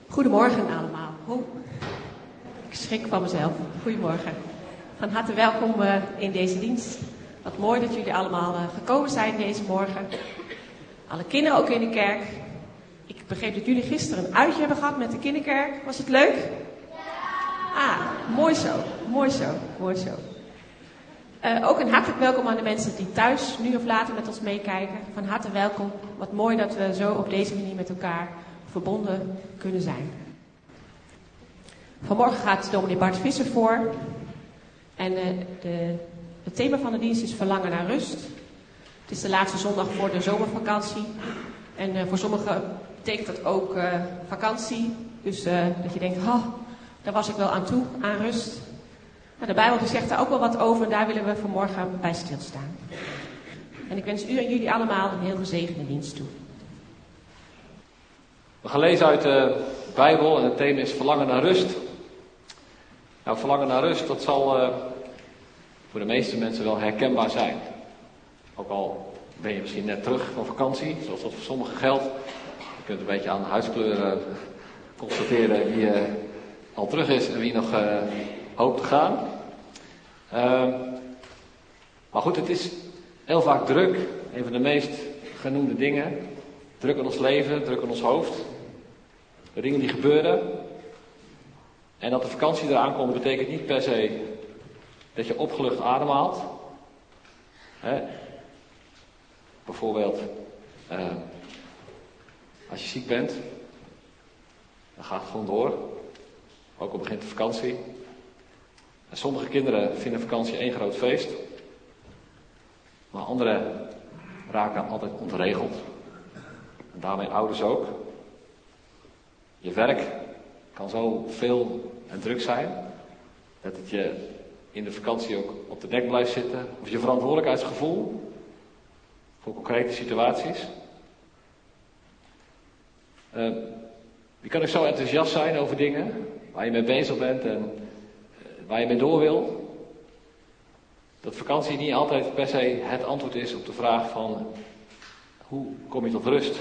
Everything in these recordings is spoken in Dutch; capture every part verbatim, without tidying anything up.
Goedemorgen allemaal. Oh, ik schrik van mezelf. Goedemorgen. Van harte welkom uh, in deze dienst. Wat mooi dat jullie allemaal uh, gekomen zijn deze morgen. Alle kinderen ook in de kerk. Ik begreep dat jullie gisteren een uitje hebben gehad met de kinderkerk. Was het leuk? Ah, mooi zo. Mooi zo. Mooi zo. Uh, ook een hartelijk welkom aan de mensen die thuis nu of later met ons meekijken. Van harte welkom. Wat mooi dat we zo op deze manier met elkaar verbonden kunnen zijn. Vanmorgen gaat dominee Bart Visser voor. En uh, de, het thema van de dienst is verlangen naar rust. Het is de laatste zondag voor de zomervakantie. En uh, voor sommigen betekent dat ook uh, vakantie. Dus uh, dat je denkt, oh, daar was ik wel aan toe, aan rust. Nou, de Bijbel die zegt daar ook wel wat over en daar willen we vanmorgen bij stilstaan. En ik wens u en jullie allemaal een heel gezegende dienst toe. We gaan lezen uit de Bijbel en het thema is verlangen naar rust. Nou, verlangen naar rust, dat zal uh, voor de meeste mensen wel herkenbaar zijn. Ook al ben je misschien net terug van vakantie, zoals dat voor sommigen geldt. Je kunt een beetje aan de huidskleur uh, constateren wie uh, al terug is en wie nog uh, hoopt te gaan. Uh, maar goed, het is heel vaak druk. Een van de meest genoemde dingen. Druk in ons leven, druk in ons hoofd. De dingen die gebeuren. En dat de vakantie eraan komt betekent niet per se dat je opgelucht ademhaalt. Hè? Bijvoorbeeld, uh, als je ziek bent, dan gaat het gewoon door. Ook al begint de vakantie. En sommige kinderen vinden vakantie één groot feest. Maar anderen raken altijd ontregeld. En daarmee ouders ook. Je werk kan zo veel en druk zijn, dat het je in de vakantie ook op de nek blijft zitten. Of je verantwoordelijkheidsgevoel voor concrete situaties. Uh, je kan ook zo enthousiast zijn over dingen waar je mee bezig bent en uh, waar je mee door wil. Dat vakantie niet altijd per se het antwoord is op de vraag van hoe kom je tot rust?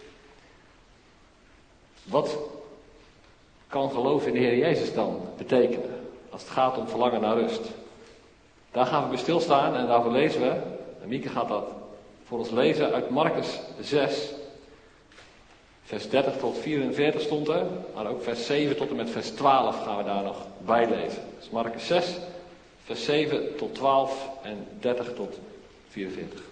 Wat kan geloof in de Heer Jezus dan betekenen als het gaat om verlangen naar rust? Daar gaan we bij stilstaan en daarvoor lezen we, en Mieke gaat dat voor ons lezen uit Markus zes, vers dertig tot vierenveertig stond er, maar ook vers zeven tot en met vers twaalf gaan we daar nog bij lezen. Dus Markus zes, vers zeven tot twaalf en dertig tot vierenveertig.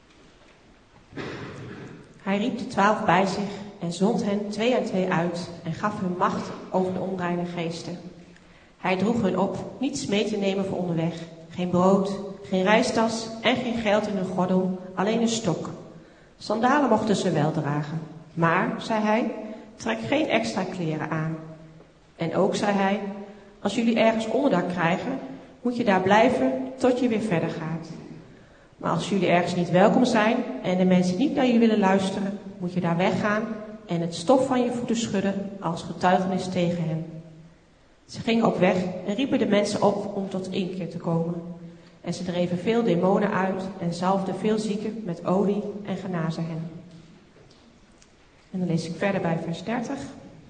Hij riep de twaalf bij zich en zond hen twee aan twee uit en gaf hun macht over de onreine geesten. Hij droeg hun op niets mee te nemen voor onderweg, geen brood, geen reistas en geen geld in hun gordel, alleen een stok. Sandalen mochten ze wel dragen, maar, zei hij, trek geen extra kleren aan. En ook, zei hij, als jullie ergens onderdak krijgen, moet je daar blijven tot je weer verder gaat. Maar als jullie ergens niet welkom zijn en de mensen niet naar je willen luisteren, moet je daar weggaan en het stof van je voeten schudden als getuigenis tegen hen. Ze gingen op weg en riepen de mensen op om tot inkeer te komen. En ze dreven veel demonen uit en zalfden veel zieken met olie en genazen hen. En dan lees ik verder bij vers dertig.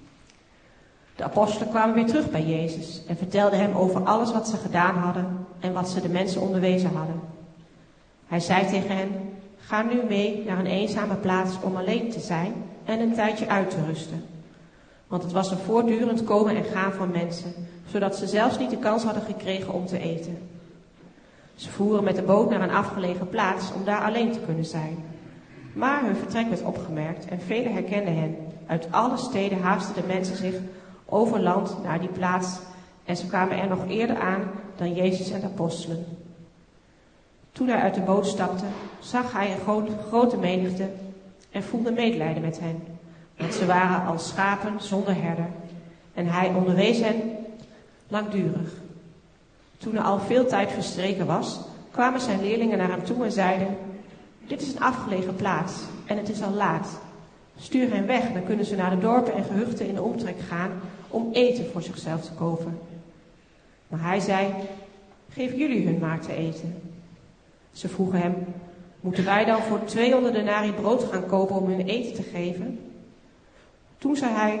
De apostelen kwamen weer terug bij Jezus en vertelden hem over alles wat ze gedaan hadden en wat ze de mensen onderwezen hadden. Hij zei tegen hen, ga nu mee naar een eenzame plaats om alleen te zijn en een tijdje uit te rusten. Want het was een voortdurend komen en gaan van mensen, zodat ze zelfs niet de kans hadden gekregen om te eten. Ze voeren met de boot naar een afgelegen plaats om daar alleen te kunnen zijn. Maar hun vertrek werd opgemerkt en velen herkenden hen. Uit alle steden haasten de mensen zich over land naar die plaats en ze kwamen er nog eerder aan dan Jezus en de apostelen. Toen hij uit de boot stapte, zag hij een groot, grote menigte en voelde medelijden met hen, want ze waren als schapen zonder herder. En hij onderwees hen langdurig. Toen er al veel tijd verstreken was, kwamen zijn leerlingen naar hem toe en zeiden, dit is een afgelegen plaats en het is al laat. Stuur hen weg, dan kunnen ze naar de dorpen en gehuchten in de omtrek gaan om eten voor zichzelf te kopen. Maar hij zei, geef jullie hun maar te eten. Ze vroegen hem, moeten wij dan voor tweehonderd denarii brood gaan kopen om hun eten te geven? Toen zei hij,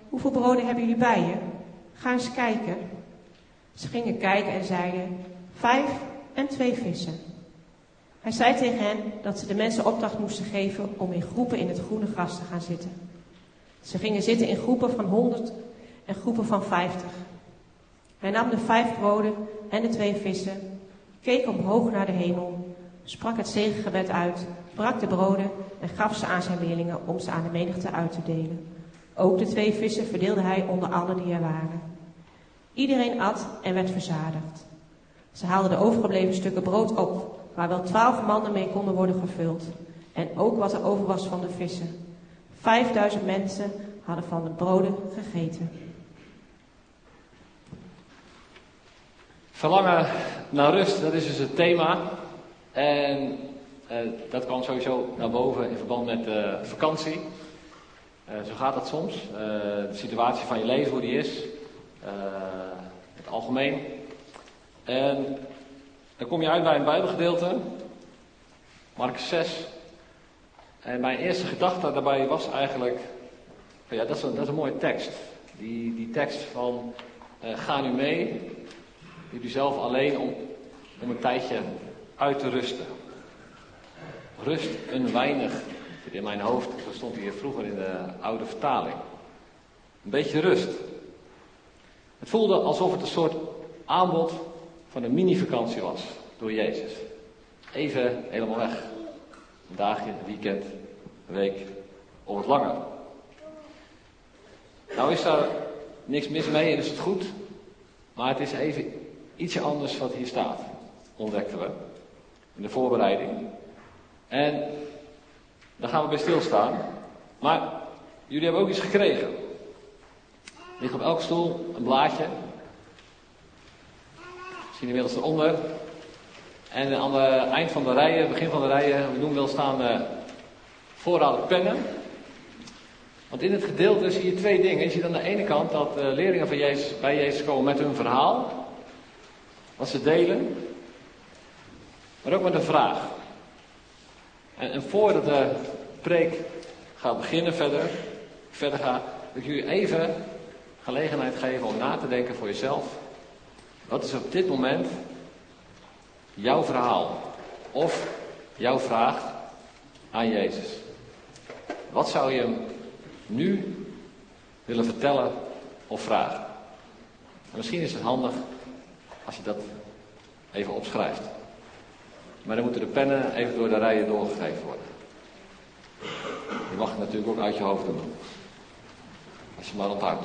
hoeveel broden hebben jullie bij je? Ga eens kijken. Ze gingen kijken en zeiden, vijf en twee vissen. Hij zei tegen hen dat ze de mensen opdracht moesten geven om in groepen in het groene gras te gaan zitten. Ze gingen zitten in groepen van honderd en groepen van vijftig. Hij nam de vijf broden en de twee vissen, keek omhoog naar de hemel, sprak het zegengebed uit, brak de broden en gaf ze aan zijn leerlingen om ze aan de menigte uit te delen. Ook de twee vissen verdeelde hij onder allen die er waren. Iedereen at en werd verzadigd. Ze haalden de overgebleven stukken brood op, waar wel twaalf mannen mee konden worden gevuld. En ook wat er over was van de vissen. Vijfduizend mensen hadden van de broden gegeten. Verlangen naar rust, dat is dus het thema. En uh, dat kwam sowieso naar boven in verband met uh, vakantie. Uh, zo gaat dat soms. Uh, de situatie van je leven, hoe die is. Uh, het algemeen. En dan kom je uit bij een Bijbelgedeelte. Markus zes. En mijn eerste gedachte daarbij was eigenlijk... Ja, dat is een, dat is een mooie tekst. Die, die tekst van... Uh, ga nu mee... Jullie zelf alleen om, om een tijdje uit te rusten. Rust een weinig. Zit in mijn hoofd, zo stond hier vroeger in de oude vertaling. Een beetje rust. Het voelde alsof het een soort aanbod van een mini-vakantie was door Jezus. Even helemaal weg. Een dagje, een weekend, een week of wat langer. Nou is daar niks mis mee en is het goed. Maar het is even ietsje anders wat hier staat, ontdekten we. In de voorbereiding. En daar gaan we bij stilstaan. Maar jullie hebben ook iets gekregen. Er ligt op elke stoel een blaadje. Misschien inmiddels eronder. En aan het eind van de rijen, begin van de rijen, we noemen wel staan uh, voorraden pennen. Want in het gedeelte zie je twee dingen. Je ziet aan de ene kant dat de leerlingen van Jezus bij Jezus komen met hun verhaal. Wat ze delen. Maar ook met een vraag. En, en voordat de preek gaat beginnen verder, verder gaat, wil ik jullie even gelegenheid geven om na te denken voor jezelf. Wat is op dit moment jouw verhaal? Of jouw vraag aan Jezus? Wat zou je hem nu willen vertellen of vragen? En misschien is het handig als je dat even opschrijft. Maar dan moeten de pennen even door de rijen doorgegeven worden. Je mag het natuurlijk ook uit je hoofd doen. Als je maar onthoudt.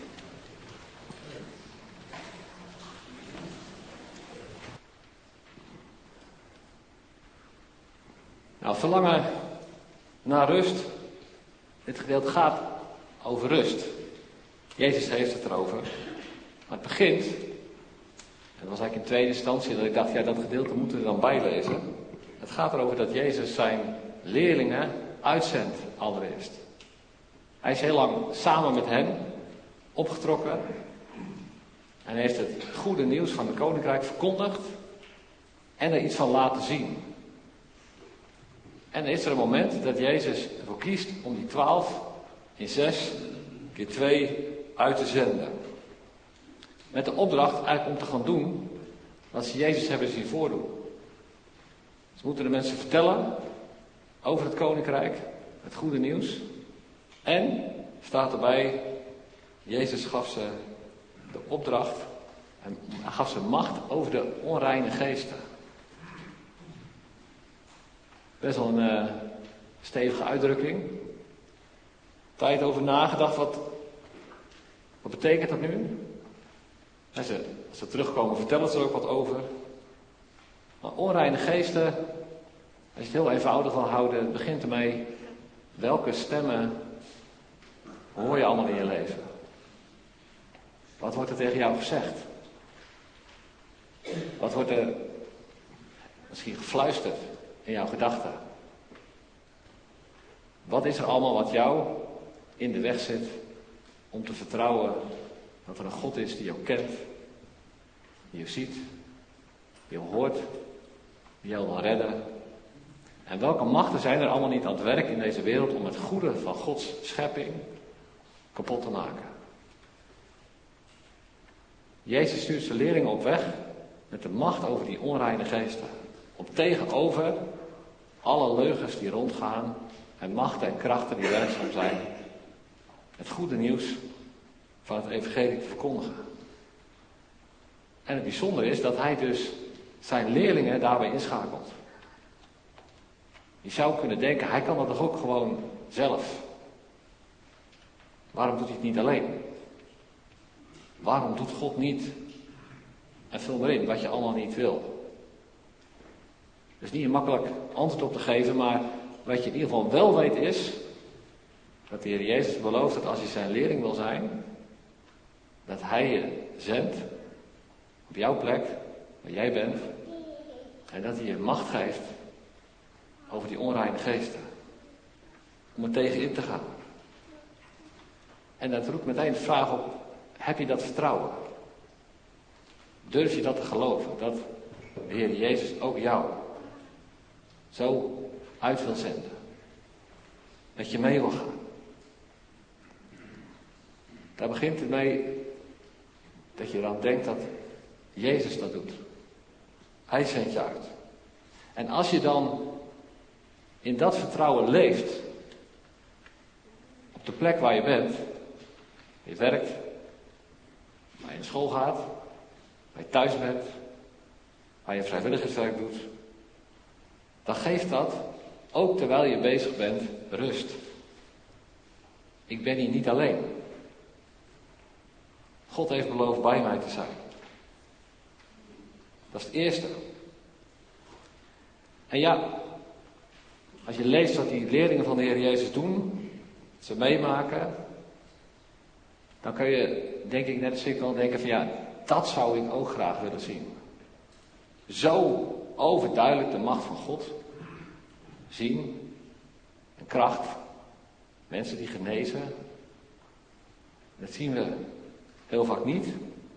Nou, verlangen naar rust. Dit gedeelte gaat over rust. Jezus heeft het erover. Maar het begint, en dat was eigenlijk in tweede instantie, dat ik dacht, ja, dat gedeelte moeten we dan bijlezen. Het gaat erover dat Jezus zijn leerlingen uitzendt allereerst. Hij is heel lang samen met hen opgetrokken. En heeft het goede nieuws van het koninkrijk verkondigd. En er iets van laten zien. En dan is er een moment dat Jezus ervoor kiest om die twaalf in zes keer twee uit te zenden. Met de opdracht eigenlijk om te gaan doen wat ze Jezus hebben zien voordoen. Ze moeten de mensen vertellen over het koninkrijk, het goede nieuws. En, staat erbij, Jezus gaf ze de opdracht en gaf ze macht over de onreine geesten. Best wel een uh, stevige uitdrukking. Tijd over nagedacht, wat, wat betekent dat nu? En ze, als ze terugkomen vertellen ze er ook wat over. Maar onreine geesten, als je het heel eenvoudig wil houden, het begint ermee, welke stemmen hoor je allemaal in je leven? Wat wordt er tegen jou gezegd? Wat wordt er misschien gefluisterd in jouw gedachten? Wat is er allemaal wat jou in de weg zit om te vertrouwen dat er een God is die jou kent, die je ziet, die je hoort, die jou wil redden? En welke machten zijn er allemaal niet aan het werk in deze wereld om het goede van Gods schepping kapot te maken. Jezus stuurt zijn leerlingen op weg met de macht over die onreine geesten. Om tegenover alle leugens die rondgaan en machten en krachten die werkzaam zijn, het goede nieuws van het evangelie te verkondigen. En het bijzondere is dat hij dus zijn leerlingen daarbij inschakelt. Je zou kunnen denken, hij kan dat toch ook gewoon zelf. Waarom doet hij het niet alleen? Waarom doet God niet? En vul maar in wat je allemaal niet wil. Er is niet een makkelijk antwoord op te geven, maar wat je in ieder geval wel weet is, dat de Heer Jezus belooft dat als je zijn leerling wil zijn, dat hij je zendt op jouw plek, waar jij bent, en dat hij je macht geeft over die onreine geesten. Om er tegen in te gaan. En dat roept meteen de vraag op, heb je dat vertrouwen? Durf je dat te geloven? Dat de Heer Jezus ook jou zo uit wil zenden. Dat je mee wil gaan. Daar begint het mee dat je dan denkt dat Jezus dat doet. Hij zendt je uit. En als je dan in dat vertrouwen leeft, op de plek waar je bent, je werkt, waar je naar school gaat, waar je thuis bent, waar je vrijwilligerswerk doet, dan geeft dat, ook terwijl je bezig bent, rust. Ik ben hier niet alleen. God heeft beloofd bij mij te zijn. Dat is het eerste. En ja, als je leest wat die leerlingen van de Heer Jezus doen, ze meemaken, dan kun je, denk ik, net als ik wel denken van ja, dat zou ik ook graag willen zien. Zo overduidelijk de macht van God zien, en kracht, mensen die genezen. Dat zien we heel vaak niet.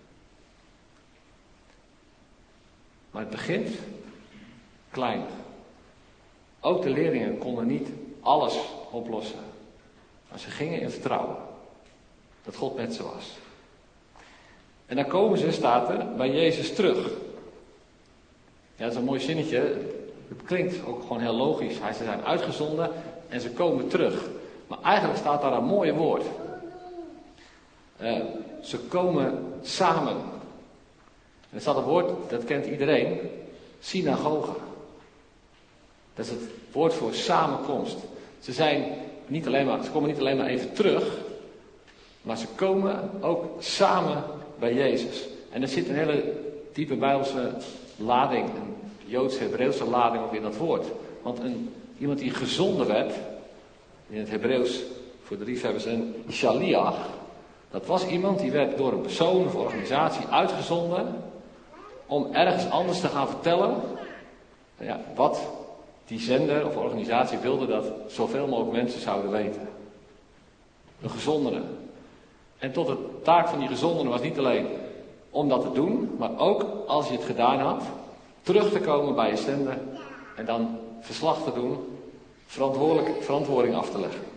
Maar het begint klein. Ook de leerlingen konden niet alles oplossen. Maar ze gingen in vertrouwen dat God met ze was. En dan komen ze, staat er, bij Jezus terug. Ja, dat is een mooi zinnetje. Het klinkt ook gewoon heel logisch. Hij, ze zijn uitgezonden en ze komen terug. Maar eigenlijk staat daar een mooie woord. Uh, ze komen samen. En er staat een woord, dat kent iedereen. Synagoge. Dat is het woord voor samenkomst. Ze zijn niet alleen maar, ze komen niet alleen maar even terug. Maar ze komen ook samen bij Jezus. En er zit een hele diepe Bijbelse lading, een Joods-Hebreeuwse lading ook in dat woord. Want een, iemand die gezonden werd, in het Hebreeuws voor de liefhebbers een shaliach, dat was iemand die werd door een persoon of organisatie uitgezonden om ergens anders te gaan vertellen ja, wat die zender of organisatie wilde dat zoveel mogelijk mensen zouden weten. Een gezondene. En tot de taak van die gezondene was niet alleen om dat te doen, maar ook als je het gedaan had, terug te komen bij je zender en dan verslag te doen, verantwoordelijk, verantwoording af te leggen.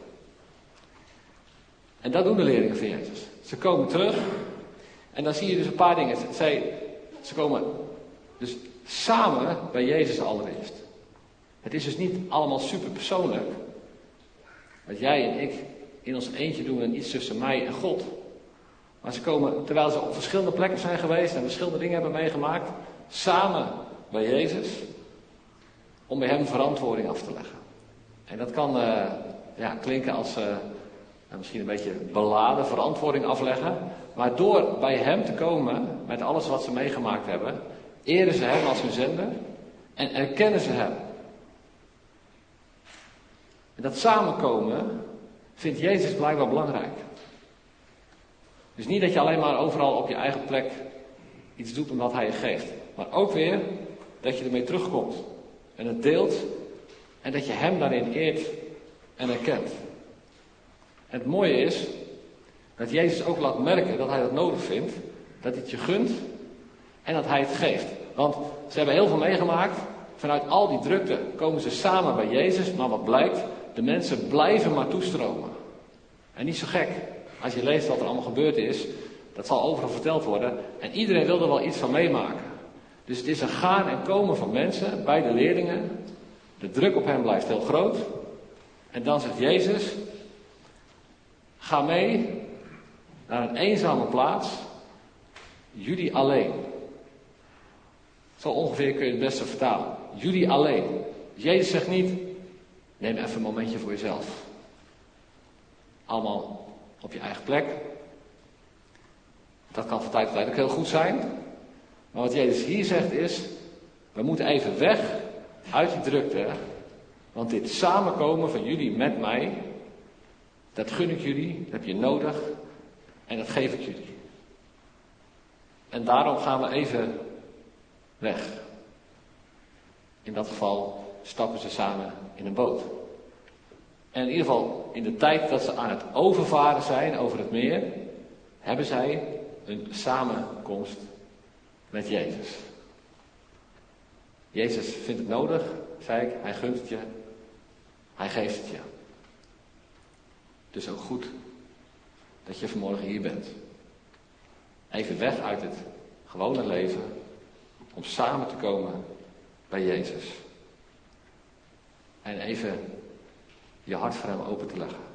En dat doen de leerlingen van Jezus. Ze komen terug en dan zie je dus een paar dingen. Zij, ze komen dus samen bij Jezus allereerst. Het is dus niet allemaal super persoonlijk. Wat jij en ik in ons eentje doen en iets tussen mij en God. Maar ze komen, terwijl ze op verschillende plekken zijn geweest en verschillende dingen hebben meegemaakt, samen bij Jezus, om bij hem verantwoording af te leggen. En dat kan uh, ja, klinken als uh, misschien een beetje beladen verantwoording afleggen, maar door bij hem te komen met alles wat ze meegemaakt hebben, eren ze hem als hun zender en erkennen ze hem. En dat samenkomen vindt Jezus blijkbaar belangrijk. Dus niet dat je alleen maar overal op je eigen plek iets doet omdat hij je geeft. Maar ook weer dat je ermee terugkomt. En het deelt. En dat je hem daarin eert en erkent. En het mooie is dat Jezus ook laat merken dat hij dat nodig vindt. Dat hij het je gunt. En dat hij het geeft. Want ze hebben heel veel meegemaakt. Vanuit al die drukte komen ze samen bij Jezus. Maar wat blijkt? De mensen blijven maar toestromen. En niet zo gek. als je leest wat er allemaal gebeurd is, dat zal overal verteld worden. En iedereen wil er wel iets van meemaken. Dus het is een gaan en komen van mensen bij de leerlingen. De druk op hen blijft heel groot. En dan zegt Jezus, ga mee naar een eenzame plaats, jullie alleen. Zo ongeveer kun je het beste vertalen. Jullie alleen. Jezus zegt niet, neem even een momentje voor jezelf. Allemaal op je eigen plek. Dat kan van tijd tot tijd ook heel goed zijn. Maar wat Jezus hier zegt is, we moeten even weg uit die drukte. Want dit samenkomen van jullie met mij, dat gun ik jullie, dat heb je nodig en dat geef ik jullie. En daarom gaan we even weg. In dat geval stappen ze samen in een boot. En in ieder geval in de tijd dat ze aan het overvaren zijn over het meer, hebben zij een samenkomst met Jezus. Jezus vindt het nodig, zei ik, hij gunt het je, hij geeft het je. Dus ook goed dat je vanmorgen hier bent. Even weg uit het gewone leven, om samen te komen bij Jezus. En even je hart voor hem open te leggen.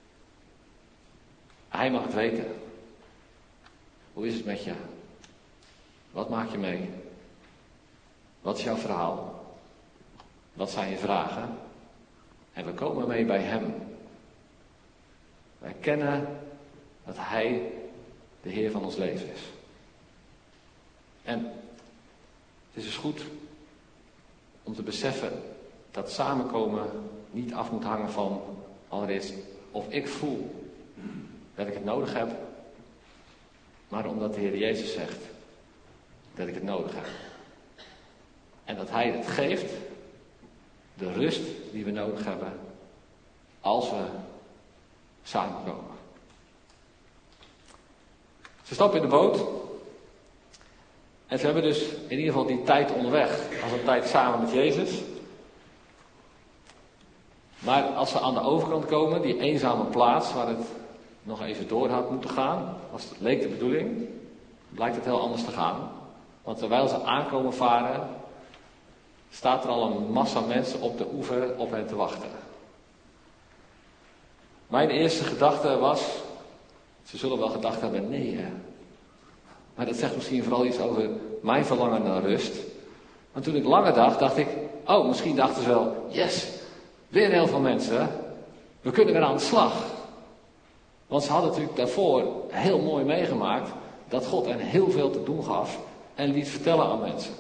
Hij mag het weten. Hoe is het met je? Wat maak je mee? Wat is jouw verhaal? Wat zijn je vragen? En we komen mee bij hem. Wij kennen dat hij de Heer van ons leven is. En het is dus goed om te beseffen dat samenkomen niet af moet hangen van allereerst of ik voel dat ik het nodig heb, maar omdat de Heer Jezus zegt dat ik het nodig heb. En dat hij het geeft, de rust die we nodig hebben, als we samenkomen. Ze stappen in de boot. En ze hebben dus in ieder geval die tijd onderweg, als een tijd samen met Jezus. Maar als ze aan de overkant komen, die eenzame plaats waar het nog even door had moeten gaan, als het leek de bedoeling, blijkt het heel anders te gaan. Want terwijl ze aankomen varen, staat er al een massa mensen op de oever op hen te wachten. Mijn eerste gedachte was, ze zullen wel gedacht hebben, nee hè. Maar dat zegt misschien vooral iets over mijn verlangen naar rust. Want toen ik langer dacht, dacht ik, oh, misschien dachten ze wel, yes, weer heel veel mensen, we kunnen weer aan de slag. Want ze hadden natuurlijk daarvoor heel mooi meegemaakt dat God hen heel veel te doen gaf en liet vertellen aan mensen.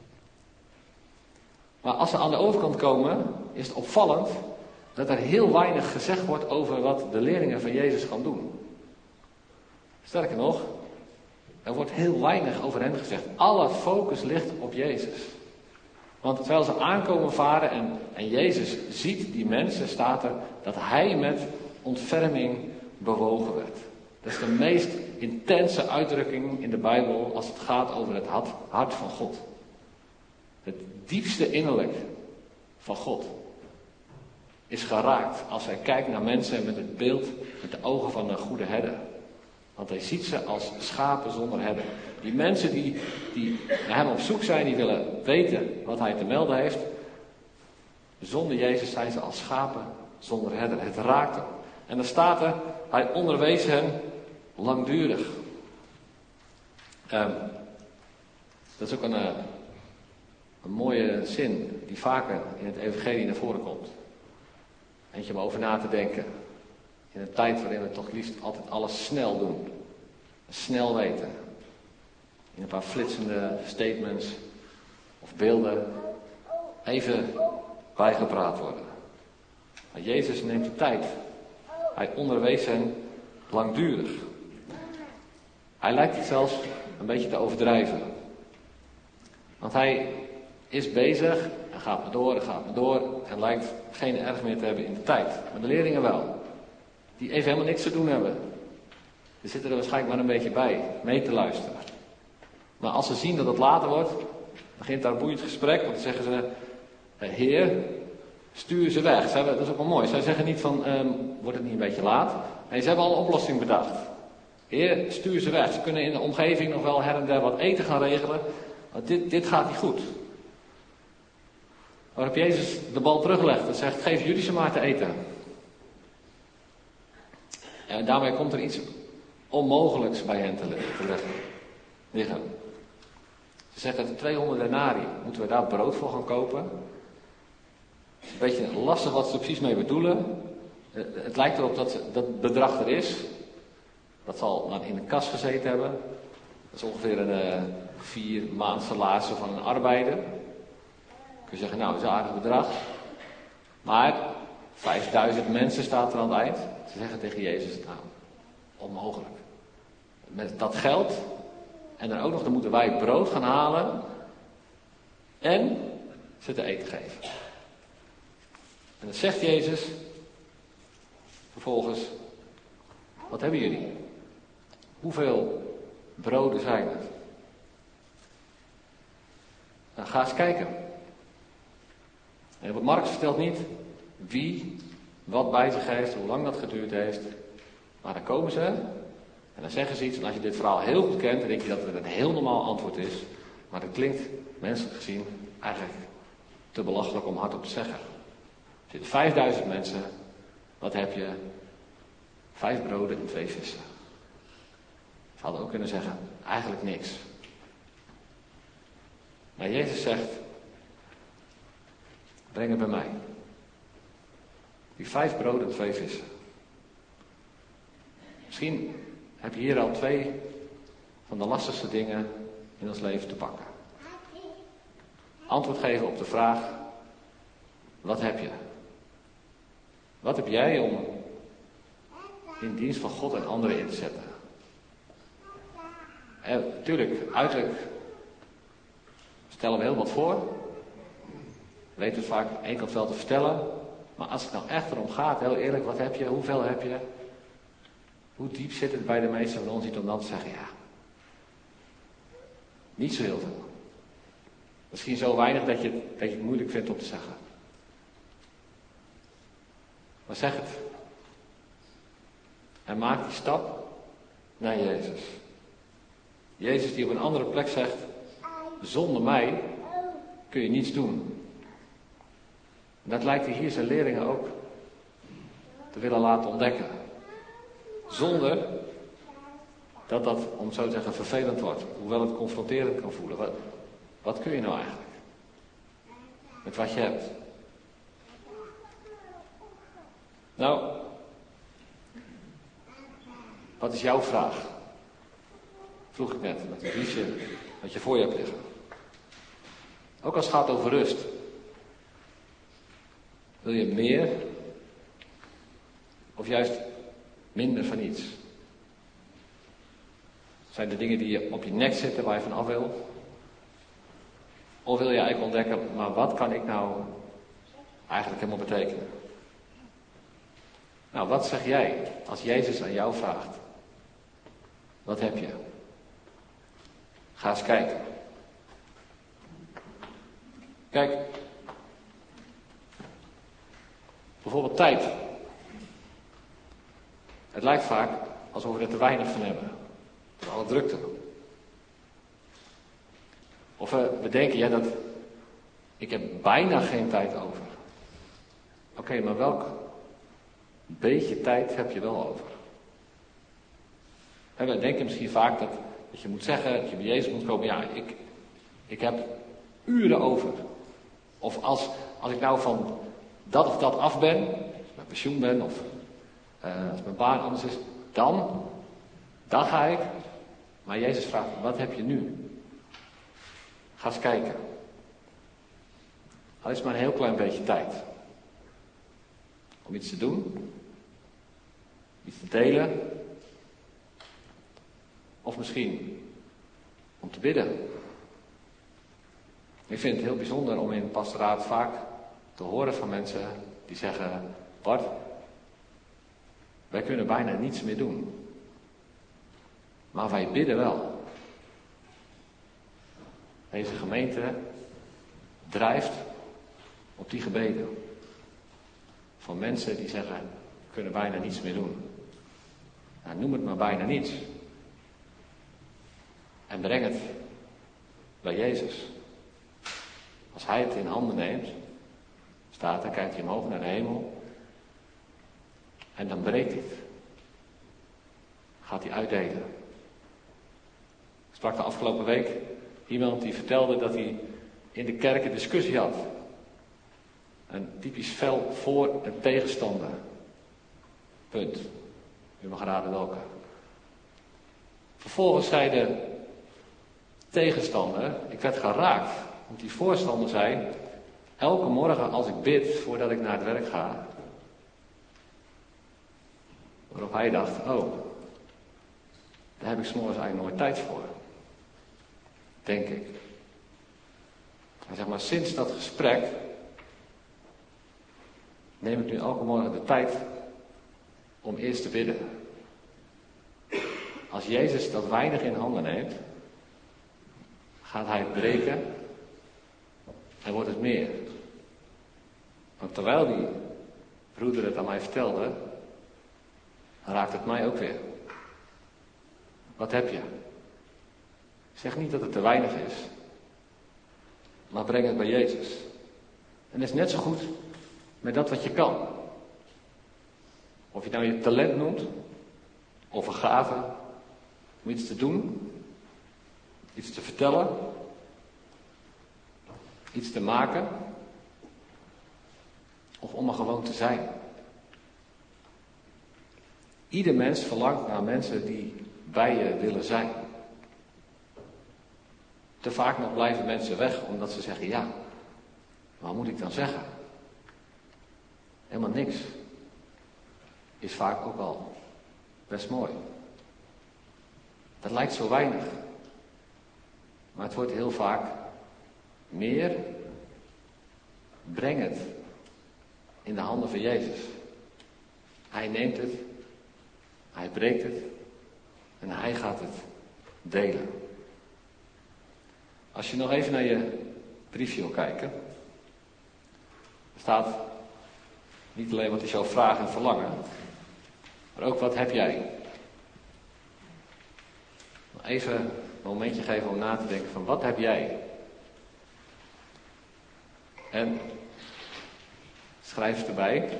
Maar als ze aan de overkant komen, is het opvallend dat er heel weinig gezegd wordt over wat de leerlingen van Jezus gaan doen. Sterker nog, er wordt heel weinig over hen gezegd. Alle focus ligt op Jezus. Want terwijl ze aankomen varen en, en Jezus ziet die mensen, staat er dat hij met ontferming bewogen werd. Dat is de meest intense uitdrukking in de Bijbel als het gaat over het hart, hart van God. Het diepste innerlijk van God is geraakt als hij kijkt naar mensen met het beeld, met de ogen van een goede herder. Want hij ziet ze als schapen zonder herder. Die mensen die, die naar hem op zoek zijn, die willen weten wat hij te melden heeft. Zonder Jezus zijn ze als schapen zonder herder. Het raakt hem. En dan staat er, hij onderwees hen langdurig. Um, dat is ook een, uh, een mooie zin die vaker in het evangelie naar voren komt. Eentje om over na te denken. In een tijd waarin we toch liefst altijd alles snel doen. Snel weten. In een paar flitsende statements of beelden even bijgepraat worden. Maar Jezus neemt de tijd. Hij onderwees hen langdurig. Hij lijkt het zelfs een beetje te overdrijven. Want hij is bezig en gaat maar door en gaat maar door en lijkt geen erg meer te hebben in de tijd. Maar de leerlingen wel. Die even helemaal niks te doen hebben. Die zitten er waarschijnlijk maar een beetje bij, mee te luisteren. Maar als ze zien dat het later wordt, begint daar een boeiend gesprek. Want dan zeggen ze, Heer, Stuur ze weg. Ze hebben, dat is ook wel mooi. Zij zeggen niet van, um, wordt het niet een beetje laat? Nee, ze hebben al een oplossing bedacht. Heer, stuur ze weg. Ze kunnen in de omgeving nog wel her en der wat eten gaan regelen. Maar dit, dit gaat niet goed. Waarop Jezus de bal teruglegt en zegt, geef jullie ze maar te eten. En daarmee komt er iets onmogelijks bij hen te liggen. Ze zeggen, tweehonderd denari, moeten we daar brood voor gaan kopen? Het is een beetje lastig wat ze er precies mee bedoelen. Het lijkt erop dat dat bedrag er is. Dat zal dan in de kas gezeten hebben. Dat is ongeveer een uh, vier maand salaris van een arbeider. Kun je zeggen, nou, dat is een aardig bedrag. Maar vijfduizend mensen staat er aan het eind. Ze zeggen tegen Jezus, nou, onmogelijk. Met dat geld, en dan ook nog, dan moeten wij brood gaan halen en ze te eten geven. En dan zegt Jezus vervolgens, wat hebben jullie? Hoeveel broden zijn er? Nou, ga eens kijken. En wat Marcus vertelt niet wie wat bij zich heeft, hoe lang dat geduurd heeft. Maar dan komen ze en dan zeggen ze iets. En als je dit verhaal heel goed kent, dan denk je dat het een heel normaal antwoord is. Maar dat klinkt, menselijk gezien, eigenlijk te belachelijk om hardop te zeggen. Er zitten vijfduizend mensen. Wat heb je? Vijf broden en twee vissen. Ze hadden ook kunnen zeggen, eigenlijk niks. Maar Jezus zegt, breng het bij mij. Die vijf broden en twee vissen. Misschien heb je hier al twee van de lastigste dingen in ons leven te pakken. Antwoord geven op de vraag, wat heb je? Wat heb jij om in dienst van God en anderen in te zetten? En natuurlijk, uiterlijk stellen we heel wat voor. We weten het vaak enkel wel te vertellen. Maar als het nou echt erom gaat, heel eerlijk, wat heb je, hoeveel heb je? Hoe diep zit het bij de meesten van ons niet om dan te zeggen, ja, niet zo heel veel. Misschien zo weinig dat je, dat je het moeilijk vindt om te zeggen. Maar zeg het. En maak die stap naar Jezus. Jezus die op een andere plek zegt, zonder mij kun je niets doen. En dat lijkt hij hier zijn leerlingen ook te willen laten ontdekken. Zonder dat dat, om zo te zeggen, vervelend wordt. Hoewel het confronterend kan voelen. Wat, wat kun je nou eigenlijk? Met wat je hebt. Nou, wat is jouw vraag? Vroeg ik net, met een briefje dat je voor je hebt liggen. Ook als het gaat over rust. Wil je meer? Of juist minder van iets? Zijn er dingen die je op je nek zitten waar je van af wil? Of wil je eigenlijk ontdekken, maar wat kan ik nou eigenlijk helemaal betekenen? Nou, wat zeg jij als Jezus aan jou vraagt? Wat heb je? Ga eens kijken. Kijk, bijvoorbeeld tijd. Het lijkt vaak alsof we er te weinig van hebben. Door alle drukte. Of we, we denken, ja, dat ik heb bijna geen tijd over. Oké, okay, maar welk beetje tijd heb je wel over? En we denken misschien vaak dat, dat je moet zeggen, dat je bij Jezus moet komen, ja, ik, ik heb uren over. Of als, als ik nou van dat of dat af ben, als ik met pensioen ben, of uh, als mijn baan anders is, dan, dan ga ik. Maar Jezus vraagt, wat heb je nu? Ga eens kijken. Al is maar een heel klein beetje tijd. Om iets te doen. Iets te delen. Of misschien om te bidden. Ik vind het heel bijzonder om in het pastoraat vaak te horen van mensen die zeggen, Bart, wij kunnen bijna niets meer doen. Maar wij bidden wel. Deze gemeente drijft op die gebeden. van mensen die zeggen, we kunnen bijna niets meer doen. Nou, noem het maar bijna niets. En breng het bij Jezus. Als hij het in handen neemt, staat, dan kijkt hij omhoog naar de hemel. En dan breekt hij het. Gaat hij uitdelen. Ik sprak de afgelopen week iemand die vertelde dat hij in de kerk een discussie had. Een typisch vel voor en tegenstander. Punt. U mag raden welke. Vervolgens zei de tegenstander, ik werd geraakt. Want die voorstander zei, elke morgen als ik bid voordat ik naar het werk ga. Waarop hij dacht, oh, daar heb ik 's morgens eigenlijk nooit tijd voor. Denk ik. En zeg maar, sinds dat gesprek neem ik nu elke morgen de tijd om eerst te bidden. Als Jezus dat weinig in handen neemt, gaat hij het breken en wordt het meer. Want terwijl die broeder het aan mij vertelde, raakt het mij ook weer. Wat heb je? Zeg niet dat het te weinig is, maar breng het bij Jezus. En dat is net zo goed met dat wat je kan. Of je nou je talent noemt, of een gave, om iets te doen, iets te vertellen, iets te maken, of om er gewoon te zijn. Ieder mens verlangt naar mensen die bij je willen zijn. Te vaak nog blijven mensen weg omdat ze zeggen, ja, wat moet ik dan zeggen? Helemaal niks. Is vaak ook al best mooi. Dat lijkt zo weinig. Maar het wordt heel vaak meer. Breng het in de handen van Jezus. Hij neemt het. Hij breekt het. En hij gaat het delen. Als je nog even naar je briefje wil kijken. Er staat niet alleen wat is jouw vraag en verlangen. Maar ook wat heb jij. Even een momentje geven om na te denken van wat heb jij. En schrijf het erbij.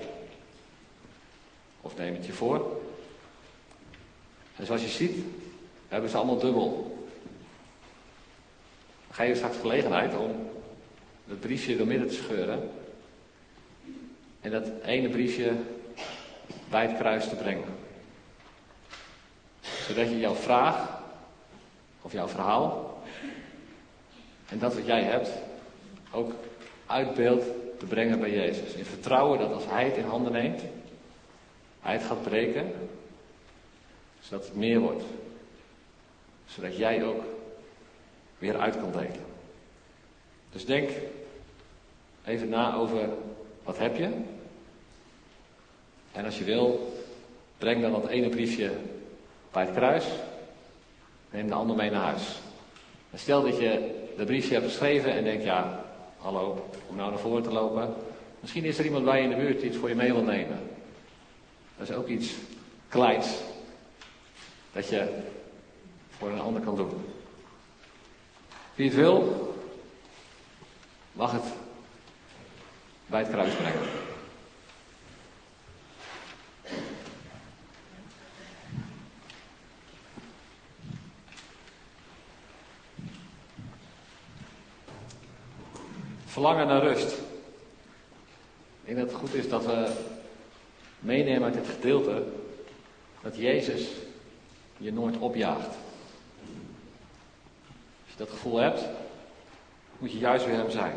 Of neem het je voor. En zoals je ziet, hebben ze allemaal dubbel. Dan ga je straks gelegenheid om het briefje door midden te scheuren. En dat ene briefje bij het kruis te brengen. Zodat je jouw vraag, of jouw verhaal, en dat wat jij hebt, ook uit beeld te brengen bij Jezus. In vertrouwen dat als hij het in handen neemt, hij het gaat breken, zodat het meer wordt. Zodat jij ook weer uit kan delen. Dus denk even na over wat heb je. En als je wil, breng dan dat ene briefje bij het kruis. Neem de ander mee naar huis. En stel dat je dat briefje hebt geschreven en denkt, ja, hallo, om nou naar voren te lopen. Misschien is er iemand bij je in de buurt die iets voor je mee wil nemen. Dat is ook iets kleins dat je voor een ander kan doen. Wie het wil, mag het bij het kruis brengen. Verlangen naar rust. Ik denk dat het goed is dat we meenemen uit dit gedeelte dat Jezus je nooit opjaagt. Als je dat gevoel hebt, moet je juist weer hem zijn.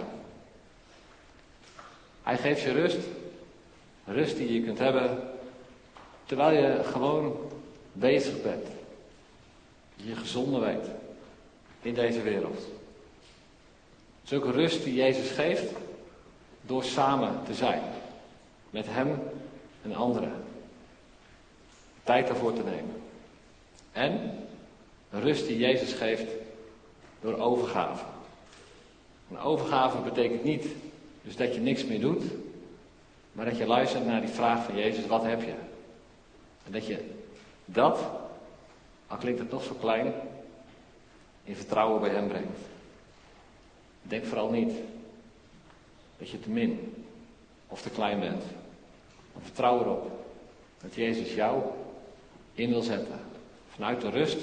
Hij geeft je rust. Rust die je kunt hebben terwijl je gewoon bezig bent. Je gezonder weet in deze wereld. Het is ook rust die Jezus geeft door samen te zijn. Met hem en anderen. Tijd daarvoor te nemen. En rust die Jezus geeft door overgave. Een overgave betekent niet dus dat je niks meer doet. Maar dat je luistert naar die vraag van Jezus, wat heb je? En dat je dat, al klinkt het nog zo klein, in vertrouwen bij hem brengt. Denk vooral niet dat je te min of te klein bent. Maar vertrouw erop dat Jezus jou in wil zetten. Vanuit de rust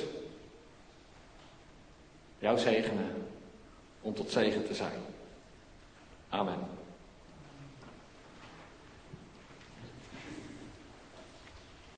jou zegenen om tot zegen te zijn. Amen.